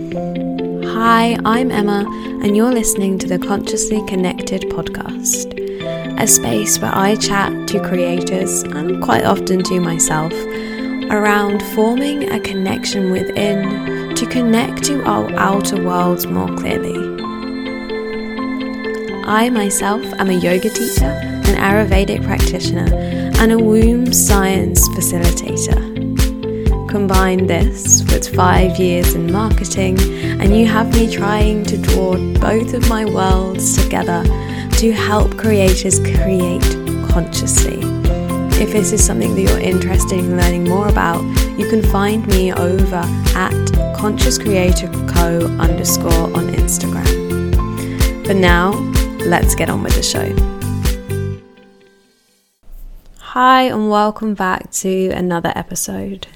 Hi, I'm Emma, and you're listening to the Consciously Connected podcast, a space where I chat to creators, and quite often to myself, around forming a connection within to connect to our outer worlds more clearly. I myself am a yoga teacher, an Ayurvedic practitioner, and a womb science facilitator. Combine this with 5 years in marketing, and you have me trying to draw both of my worlds together to help creators create consciously. If this is something that you're interested in learning more about, you can find me over at ConsciousCreatorCo_ on Instagram. For now, let's get on with the show. Hi, and welcome back to another episode.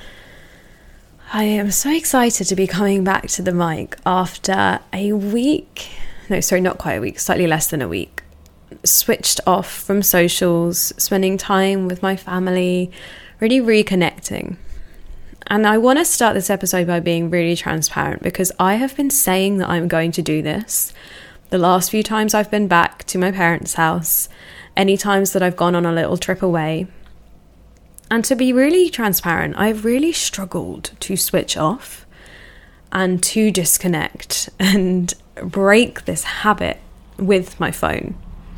I am so excited to be coming back to the mic after a week. No, sorry, not quite a week, slightly less than a week. Switched off from socials, spending time with my family, really reconnecting. And I want to start this episode by being really transparent because I have been saying that I'm going to do this. The last few times I've been back to my parents' house, any times that I've gone on a little trip away. And to be really transparent, I've really struggled to switch off and to disconnect and break this habit with my phone.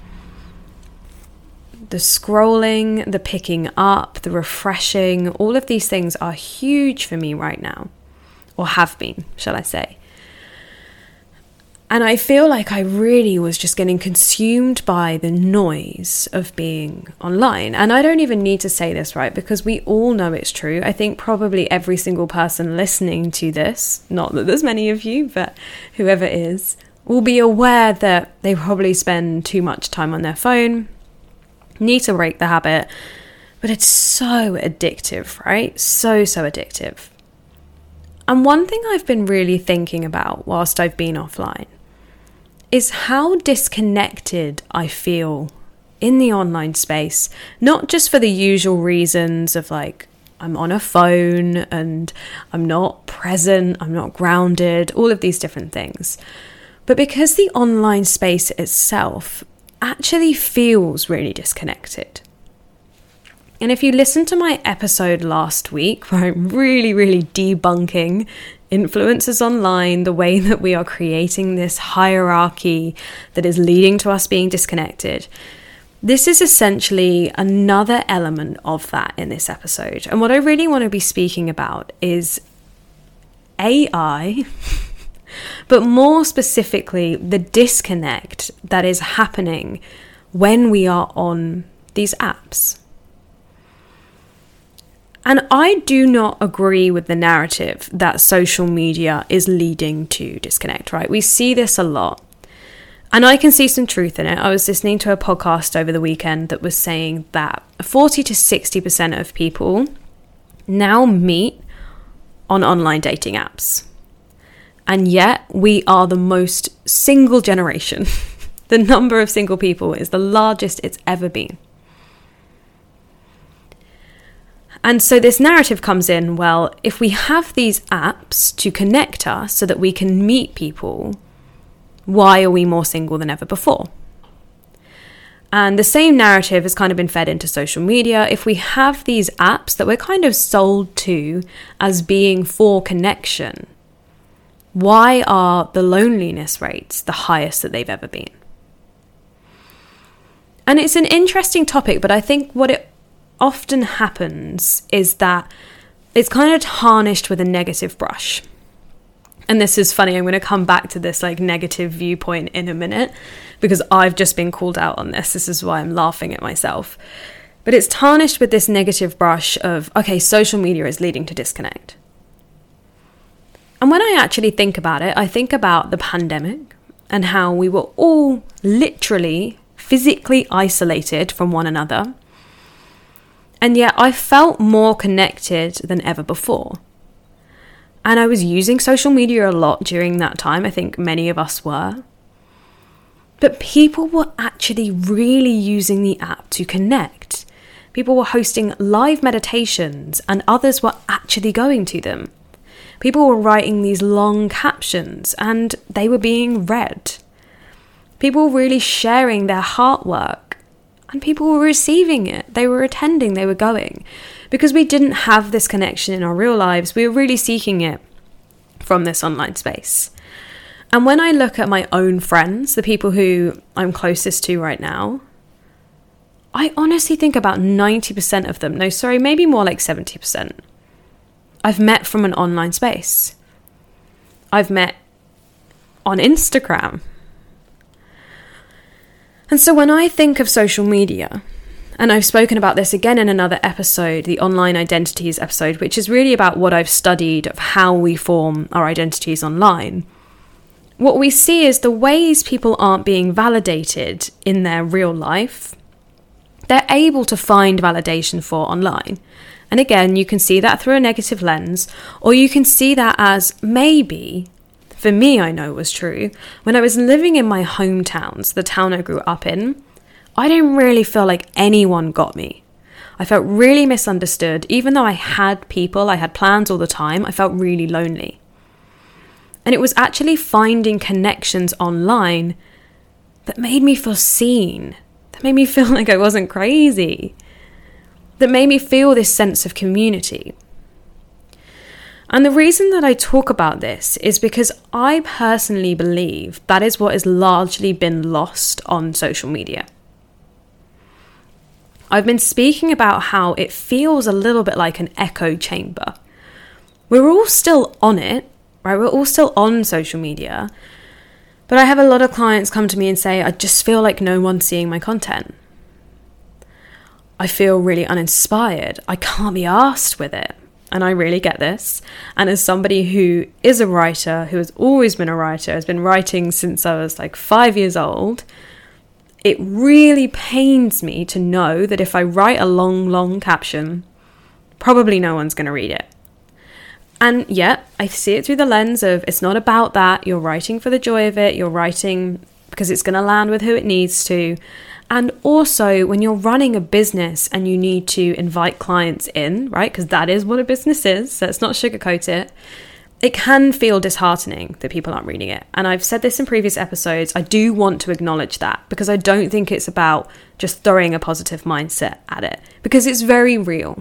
The scrolling, the picking up, the refreshing, all of these things are huge for me right now, or have been, shall I say. And I feel like I really was just getting consumed by the noise of being online. And I don't even need to say this, right? Because we all know it's true. I think probably every single person listening to this, not that there's many of you, but whoever is, will be aware that they probably spend too much time on their phone, need to break the habit. But it's so addictive, right? So addictive. And one thing I've been really thinking about whilst I've been offline is how disconnected I feel in the online space, not just for the usual reasons of like, I'm on a phone and I'm not present, I'm not grounded, all of these different things, but because the online space itself actually feels really disconnected. And if you listen to my episode last week, where I'm really debunking influencers online, the way that we are creating this hierarchy that is leading to us being disconnected, this is essentially another element of that in this episode. And what I really want to be speaking about is AI, but more specifically, the disconnect that is happening when we are on these apps. And I do not agree with the narrative that social media is leading to disconnect, right? We see this a lot. And I can see some truth in it. I was listening to a podcast over the weekend that was saying that 40 to 60% of people now meet on online dating apps. And yet we are the most single generation. The number of single people is the largest it's ever been. And so this narrative comes in, well, if we have these apps to connect us so that we can meet people, why are we more single than ever before? And the same narrative has kind of been fed into social media. If we have these apps that we're kind of sold to as being for connection, why are the loneliness rates the highest that they've ever been? And it's an interesting topic, but I think what it often happens is that it's kind of tarnished with a negative brush. And this is funny, I'm going to come back to this like negative viewpoint in a minute because I've just been called out on this. This is why I'm laughing at myself. But it's tarnished with this negative brush of, okay, social media is leading to disconnect. And when I actually think about it, I think about the pandemic and how we were all literally physically isolated from one another. And yet I felt more connected than ever before. And I was using social media a lot during that time. I think many of us were. But people were actually really using the app to connect. People were hosting live meditations and others were actually going to them. People were writing these long captions and they were being read. People were really sharing their heart work and people were receiving it. They were attending, they were going. Because we didn't have this connection in our real lives, we were really seeking it from this online space. And when I look at my own friends, the people who I'm closest to right now, I honestly think about 90% of them, maybe more like 70%, I've met from an online space. I've met on Instagram. And so when I think of social media, and I've spoken about this again in another episode, the Online Identities episode, which is really about what I've studied of how we form our identities online. What we see is the ways people aren't being validated in their real life, they're able to find validation for online. And again, you can see that through a negative lens, or you can see that as maybe, for me I know it was true, when I was living in my hometowns, the town I grew up in, I didn't really feel like anyone got me. I felt really misunderstood. Even though I had people, I had plans all the time, I felt really lonely. And it was actually finding connections online that made me feel seen, that made me feel like I wasn't crazy, that made me feel this sense of community. And the reason that I talk about this is because I personally believe that is what has largely been lost on social media. I've been speaking about how it feels a little bit like an echo chamber. We're all still on it, right? We're all still on social media. But I have a lot of clients come to me and say, I just feel like no one's seeing my content. I feel really uninspired. I can't be arsed with it. And I really get this. And as somebody who is a writer, who has always been a writer, has been writing since I was like 5 years old, it really pains me to know that if I write a long caption, probably no one's going to read it. And yet, I see it through the lens of it's not about that. You're writing for the joy of it. You're writing because it's going to land with who it needs to. And also, when you're running a business and you need to invite clients in, right? Because that is what a business is. So let's not sugarcoat it. It can feel disheartening that people aren't reading it. And I've said this in previous episodes. I do want to acknowledge that because I don't think it's about just throwing a positive mindset at it because it's very real.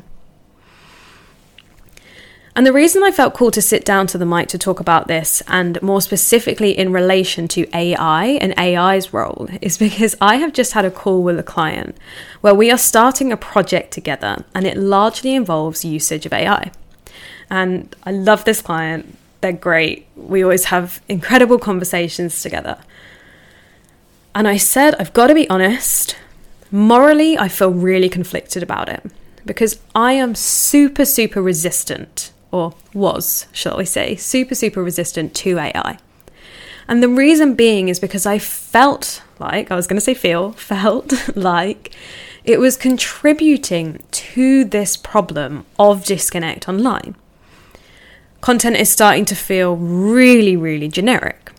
And the reason I felt called to sit down to the mic to talk about this, and more specifically in relation to AI and AI's role, is because I have just had a call with a client where we are starting a project together and it largely involves usage of AI. And I love this client. They're great. We always have incredible conversations together. And I said, I've got to be honest, morally, I feel really conflicted about it because I am super resistant, or was, shall we say, super resistant to AI. And the reason being is because I felt like it was contributing to this problem of disconnect online. Content is starting to feel really generic.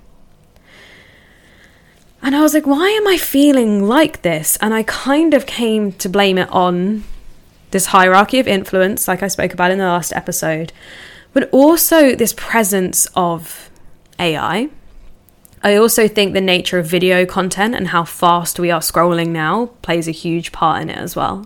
And I was like, why am I feeling like this? And I kind of came to blame it on this hierarchy of influence, like I spoke about in the last episode, but also this presence of AI. I also think the nature of video content and how fast we are scrolling now plays a huge part in it as well.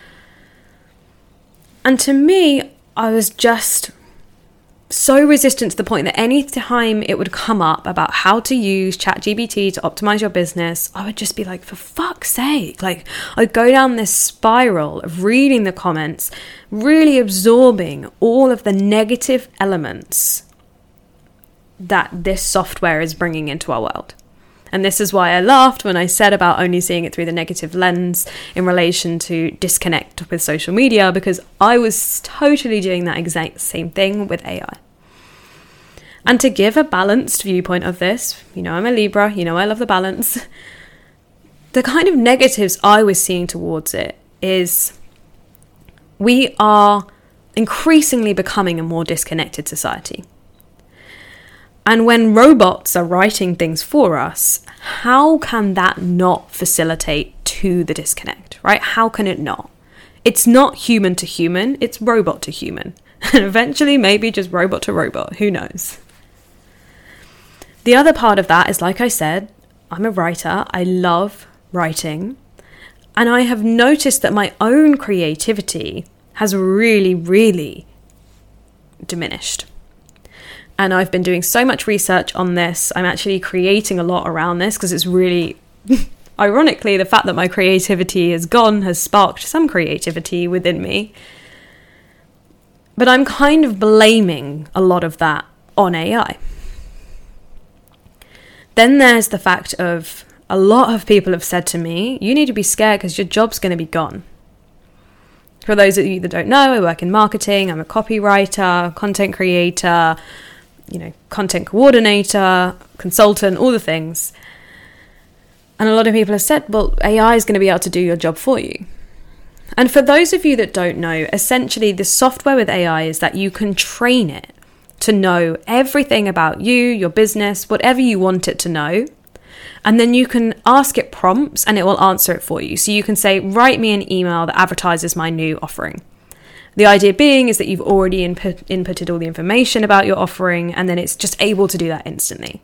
And to me, I was just so resistant to the point that any time it would come up about how to use ChatGPT to optimize your business, I would just be like, for fuck's sake. Like, I'd go down this spiral of reading the comments, really absorbing all of the negative elements that this software is bringing into our world. And this is why I laughed when I said about only seeing it through the negative lens in relation to disconnect with social media, because I was totally doing that exact same thing with AI. And to give a balanced viewpoint of this, I'm a Libra, I love the balance. The kind of negatives I was seeing towards it is we are increasingly becoming a more disconnected society. And when robots are writing things for us, how can that not facilitate to the disconnect, right? How can it not? It's not human to human, it's robot to human. And eventually, maybe just robot to robot. Who knows? The other part of that is, like I said, I'm a writer. I love writing. And I have noticed that my own creativity has really, really diminished. And I've been doing so much research on this. I'm actually creating a lot around this because it's really, ironically, the fact that my creativity is gone has sparked some creativity within me. But I'm kind of blaming a lot of that on AI. Then there's the fact of, a lot of people have said to me, you need to be scared because your job's going to be gone. For those of you that don't know, I work in marketing. I'm a copywriter, content creator, content coordinator, consultant, all the things. And a lot of people have said, well, AI is going to be able to do your job for you. And for those of you that don't know, essentially the software with AI is that you can train it to know everything about you, your business, whatever you want it to know. And then you can ask it prompts and it will answer it for you. So you can say, write me an email that advertises my new offering. The idea being is that you've already inputted all the information about your offering, and then it's just able to do that instantly.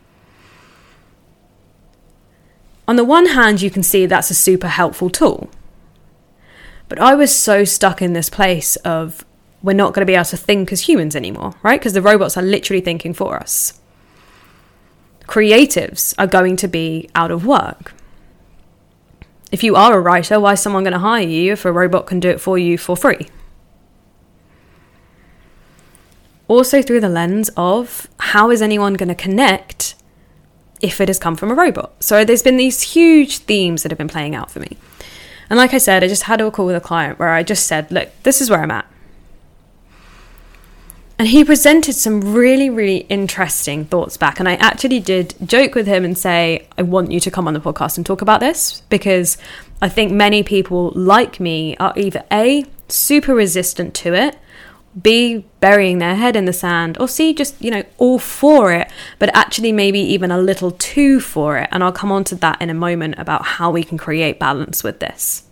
On the one hand, you can see that's a super helpful tool. But I was so stuck in this place of, we're not going to be able to think as humans anymore, right? Because the robots are literally thinking for us. Creatives are going to be out of work. If you are a writer, why is someone going to hire you if a robot can do it for you for free? Also through the lens of, how is anyone going to connect if it has come from a robot? So there's been these huge themes that have been playing out for me. And like I said, I just had a call with a client where I just said, look, this is where I'm at. And he presented some really, really interesting thoughts back. And I actually did joke with him and say, I want you to come on the podcast and talk about this, because I think many people like me are either A, super resistant to it, B, burying their head in the sand, or C, just, all for it, but actually maybe even a little too for it. And I'll come on to that in a moment about how we can create balance with this.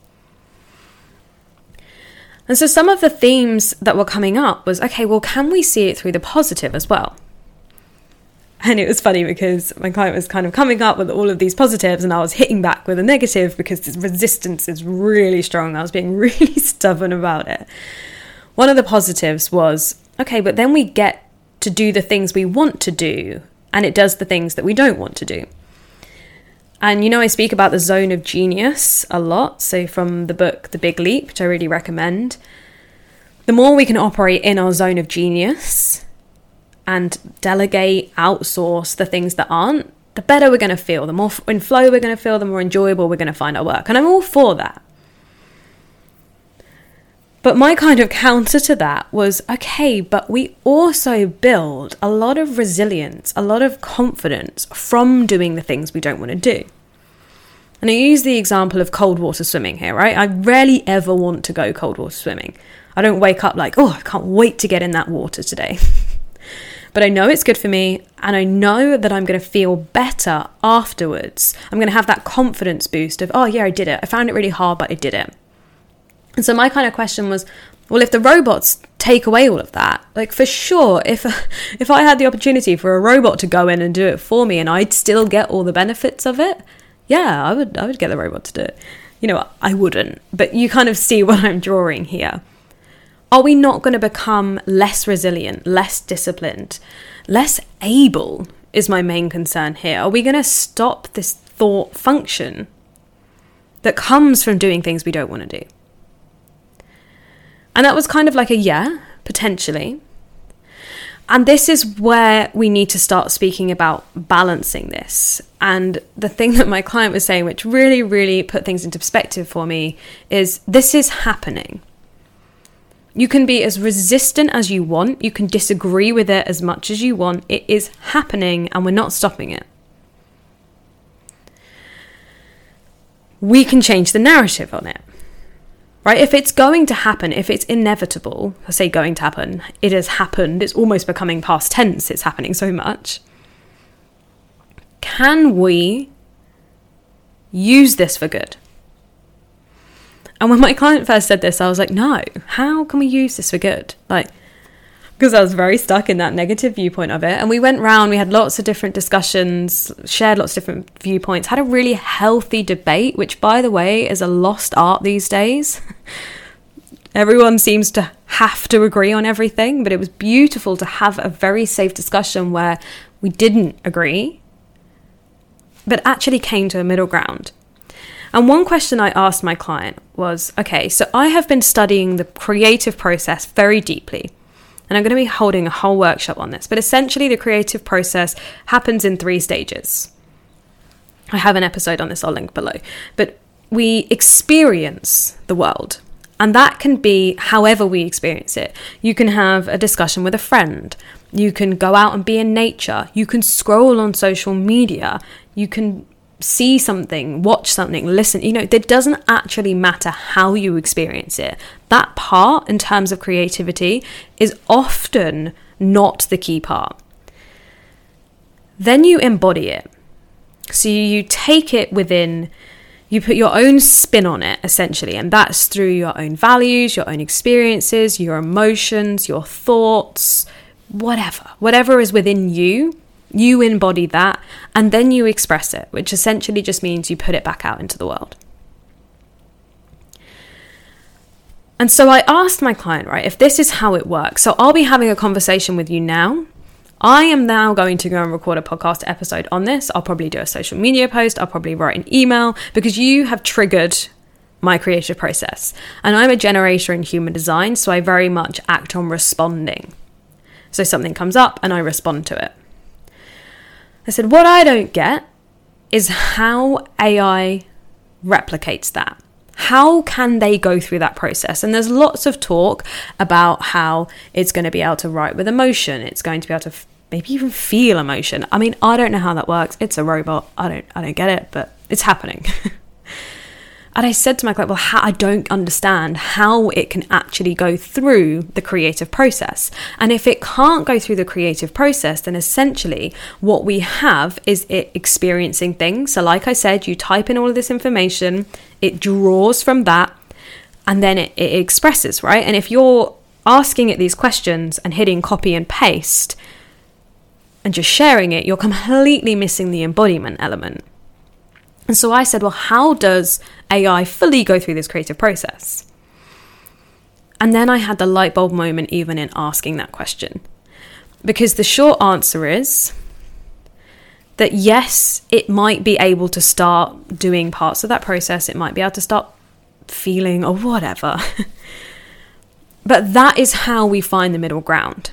And so some of the themes that were coming up was, okay, well, can we see it through the positive as well? And it was funny because my client was kind of coming up with all of these positives and I was hitting back with a negative because this resistance is really strong. I was being really stubborn about it. One of the positives was, okay, but then we get to do the things we want to do and it does the things that we don't want to do. And I speak about the zone of genius a lot. So from the book, The Big Leap, which I really recommend, the more we can operate in our zone of genius and delegate, outsource the things that aren't, the better we're going to feel. The more in flow we're going to feel, the more enjoyable we're going to find our work. And I'm all for that. But my kind of counter to that was, okay, but we also build a lot of resilience, a lot of confidence from doing the things we don't want to do. And I use the example of cold water swimming here, right? I rarely ever want to go cold water swimming. I don't wake up like, oh, I can't wait to get in that water today. But I know it's good for me, and I know that I'm going to feel better afterwards. I'm going to have that confidence boost of, oh yeah, I did it. I found it really hard, but I did it. And so my kind of question was, well, if the robots take away all of that, like for sure, if I had the opportunity for a robot to go in and do it for me and I'd still get all the benefits of it, yeah, I would get the robot to do it. I wouldn't, but you kind of see what I'm drawing here. Are we not going to become less resilient, less disciplined, less able is my main concern here. Are we going to stop this thought function that comes from doing things we don't want to do? And that was kind of like a yeah, potentially. And this is where we need to start speaking about balancing this. And the thing that my client was saying, which really, really put things into perspective for me, is this is happening. You can be as resistant as you want. You can disagree with it as much as you want. It is happening and we're not stopping it. We can change the narrative on it. Right? If it's going to happen, if it's inevitable, I say going to happen, it has happened, it's almost becoming past tense, it's happening so much. Can we use this for good? And when my client first said this, I was like, no, how can we use this for good? Like, because I was very stuck in that negative viewpoint of it. And we went round, we had lots of different discussions, shared lots of different viewpoints, had a really healthy debate, which, by the way, is a lost art these days. Everyone seems to have to agree on everything, but it was beautiful to have a very safe discussion where we didn't agree, but actually came to a middle ground. And one question I asked my client was, okay, so I have been studying the creative process very deeply, and I'm going to be holding a whole workshop on this, but essentially the creative process happens in 3 stages. I have an episode on this, I'll link below, but we experience the world, and that can be however we experience it. You can have a discussion with a friend, you can go out and be in nature, you can scroll on social media, you can see something, watch something, listen, it doesn't actually matter how you experience it. That part, in terms of creativity, is often not the key part. Then you embody it. So you take it within, you put your own spin on it, essentially, and that's through your own values, your own experiences, your emotions, your thoughts, whatever is within you. You embody that, and then you express it, which essentially just means you put it back out into the world. And so I asked my client, right, if this is how it works, so I'll be having a conversation with you now. I am now going to go and record a podcast episode on this. I'll probably do a social media post. I'll probably write an email, because you have triggered my creative process. And I'm a generator in human design, so I very much act on responding. So something comes up and I respond to it. I said, what I don't get is how AI replicates that. How can they go through that process? And there's lots of talk about how it's going to be able to write with emotion. It's going to be able to maybe even feel emotion. I mean, I don't know how that works. It's a robot. I don't get it, but it's happening. And I said to my client, well, I don't understand how it can actually go through the creative process. And if it can't go through the creative process, then essentially what we have is it experiencing things. So like I said, you type in all of this information, it draws from that, and then it expresses, right? And if you're asking it these questions and hitting copy and paste and just sharing it, you're completely missing the embodiment element. And so I said, well, how does AI fully go through this creative process? And then I had the light bulb moment even in asking that question. Because the short answer is that yes, it might be able to start doing parts of that process. It might be able to start feeling or whatever. But that is how we find the middle ground.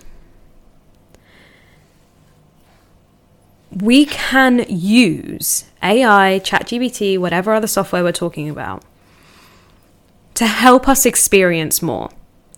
We can use AI, ChatGPT, whatever other software we're talking about, to help us experience more.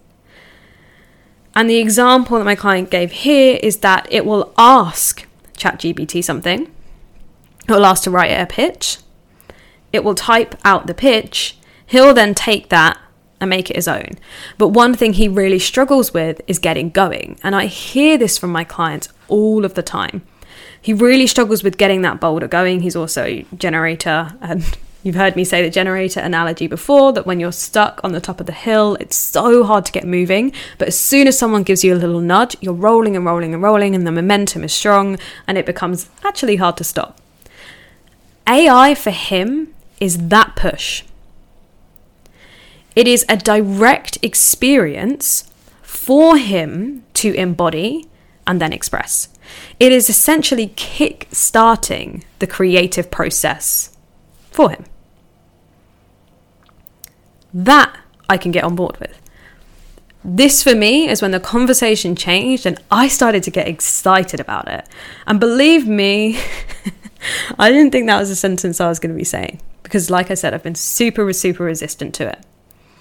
And the example that my client gave here is that it will ask ChatGPT something. It will ask to write it a pitch. It will type out the pitch. He'll then take that and make it his own. But one thing he really struggles with is getting going. And I hear this from my clients all of the time. He really struggles with getting that boulder going. He's also a generator, and you've heard me say the generator analogy before, that when you're stuck on the top of the hill, it's so hard to get moving. But as soon as someone gives you a little nudge, you're rolling and rolling and rolling, and the momentum is strong, and it becomes actually hard to stop. AI for him is that push. It is a direct experience for him to embody and then express. It is essentially kick-starting the creative process for him. That I can get on board with. This for me is when the conversation changed and I started to get excited about it. And believe me, I didn't think that was a sentence I was going to be saying, because like I said, I've been super resistant to it.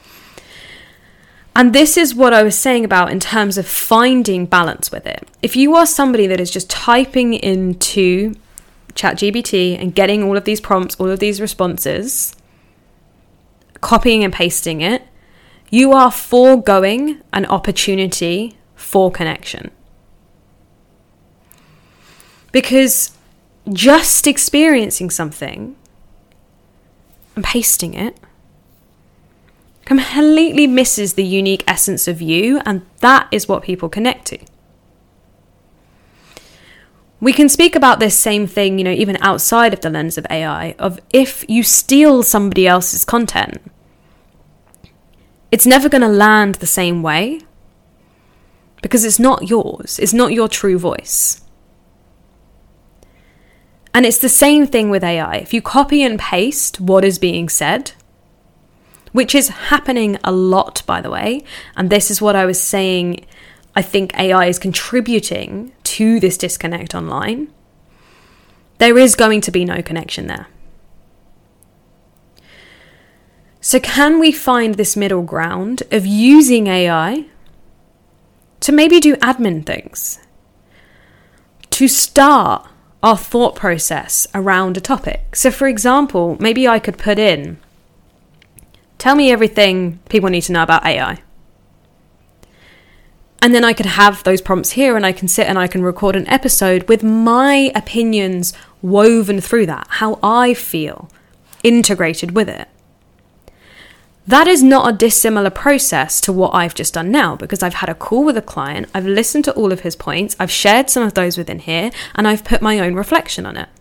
And this is what I was saying about in terms of finding balance with it. If you are somebody that is just typing into ChatGPT and getting all of these prompts, all of these responses, copying and pasting it, you are foregoing an opportunity for connection. Because just experiencing something and pasting it completely misses the unique essence of you, and that is what people connect to. We can speak about this same thing, even outside of the lens of AI, of if you steal somebody else's content, it's never going to land the same way because it's not yours. It's not your true voice. And it's the same thing with AI. If you copy and paste what is being said, which is happening a lot, by the way, and this is what I was saying, I think AI is contributing to this disconnect online, there is going to be no connection there. So can we find this middle ground of using AI to maybe do admin things, to start our thought process around a topic? So for example, maybe I could put in, tell me everything people need to know about AI. And then I could have those prompts here, and I can sit and I can record an episode with my opinions woven through that, how I feel integrated with it. That is not a dissimilar process to what I've just done now, because I've had a call with a client, I've listened to all of his points, I've shared some of those within here, and I've put my own reflection on it.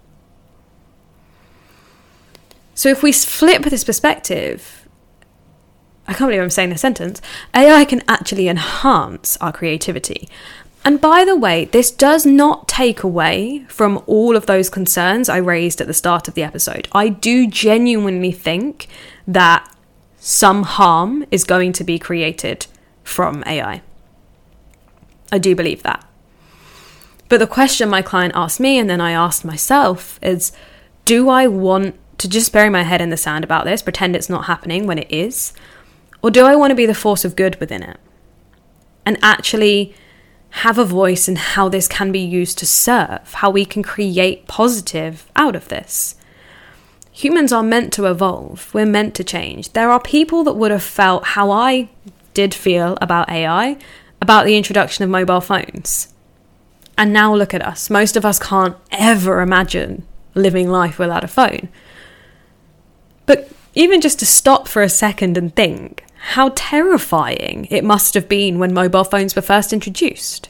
So if we flip this perspective, I can't believe I'm saying this sentence, AI can actually enhance our creativity. And by the way, this does not take away from all of those concerns I raised at the start of the episode. I do genuinely think that some harm is going to be created from AI. I do believe that. But the question my client asked me, and then I asked myself, is do I want to just bury my head in the sand about this, pretend it's not happening when it is? Or do I want to be the force of good within it and actually have a voice in how this can be used to serve, how we can create positive out of this? Humans are meant to evolve. We're meant to change. There are people that would have felt how I did feel about AI, about the introduction of mobile phones. And now look at us. Most of us can't ever imagine living life without a phone. But even just to stop for a second and think how terrifying it must have been when mobile phones were first introduced.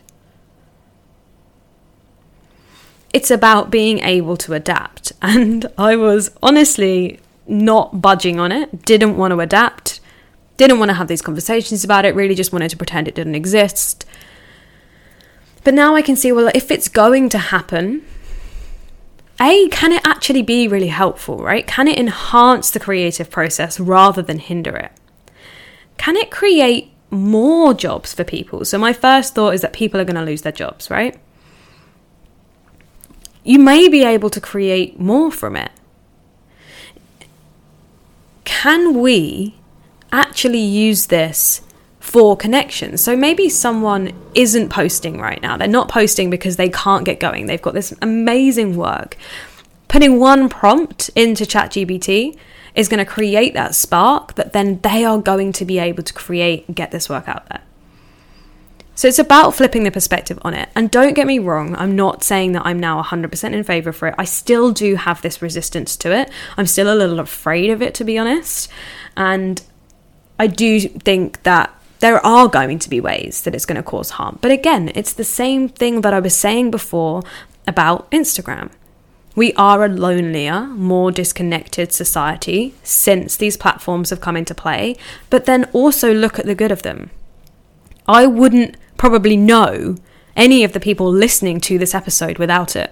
It's about being able to adapt. And I was honestly not budging on it, didn't want to adapt, didn't want to have these conversations about it, really just wanted to pretend it didn't exist. But now I can see, well, if it's going to happen, can it actually be really helpful, right? Can it enhance the creative process rather than hinder it? Can it create more jobs for people? So my first thought is that people are going to lose their jobs, right? You may be able to create more from it. Can we actually use this for connection? So maybe someone isn't posting right now. They're not posting because they can't get going. They've got this amazing work. Putting one prompt into ChatGPT is going to create that spark that then they are going to be able to create and get this work out there. So it's about flipping the perspective on it. And don't get me wrong, I'm not saying that I'm now 100% in favour for it. I still do have this resistance to it. I'm still a little afraid of it, to be honest. And I do think that there are going to be ways that it's going to cause harm. But again, it's the same thing that I was saying before about Instagram. We are a lonelier, more disconnected society since these platforms have come into play, but then also look at the good of them. I wouldn't probably know any of the people listening to this episode without it.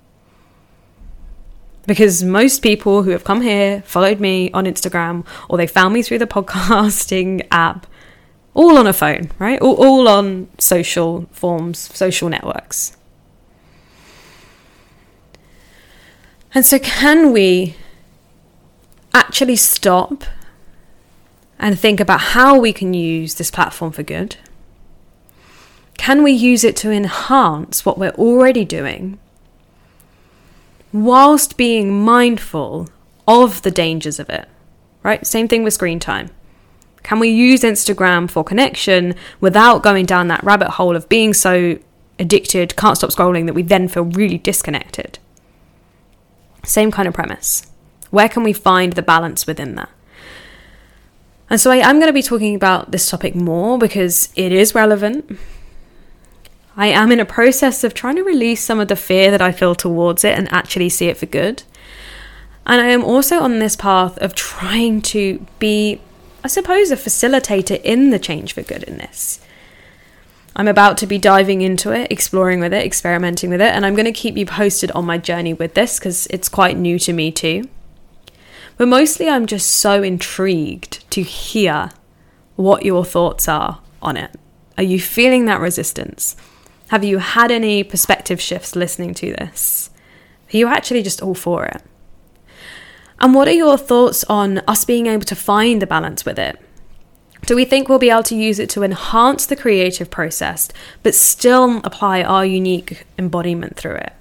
Because most people who have come here, followed me on Instagram, or they found me through the podcasting app, all on a phone, right? All on social forms, social networks. And so can we actually stop and think about how we can use this platform for good? Can we use it to enhance what we're already doing whilst being mindful of the dangers of it, right? Same thing with screen time. Can we use Instagram for connection without going down that rabbit hole of being so addicted, can't stop scrolling, that we then feel really disconnected? Same kind of premise. Where can we find the balance within that? And so I am going to be talking about this topic more because it is relevant. I am in a process of trying to release some of the fear that I feel towards it and actually see it for good. And I am also on this path of trying to be, I suppose, a facilitator in the change for good in this. I'm about to be diving into it, exploring with it, experimenting with it, and I'm going to keep you posted on my journey with this because it's quite new to me too. But mostly I'm just so intrigued to hear what your thoughts are on it. Are you feeling that resistance? Have you had any perspective shifts listening to this? Are you actually just all for it? And what are your thoughts on us being able to find the balance with it? Do we think we'll be able to use it to enhance the creative process, but still apply our unique embodiment through it?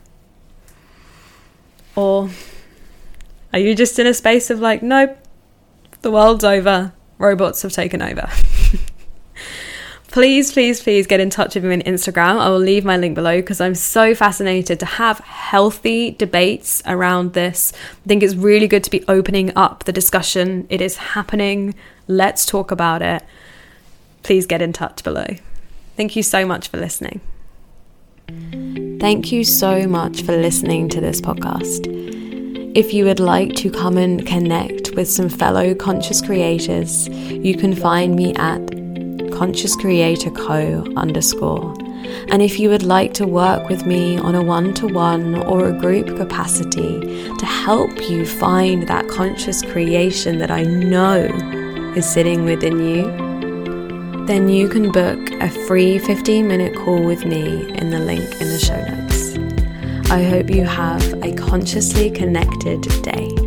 Or are you just in a space of like, nope, the world's over, robots have taken over? Please get in touch with me on Instagram. I will leave my link below because I'm so fascinated to have healthy debates around this. I think it's really good to be opening up the discussion. It is happening. Let's talk about it. Please get in touch below. Thank you so much for listening. Thank you so much for listening to this podcast. If you would like to come and connect with some fellow conscious creators, you can find me at consciouscreatorco_. And if you would like to work with me on a one-to-one or a group capacity to help you find that conscious creation that I know is sitting within you, then you can book a free 15-minute call with me in the link in the show notes. I hope you have a consciously connected day.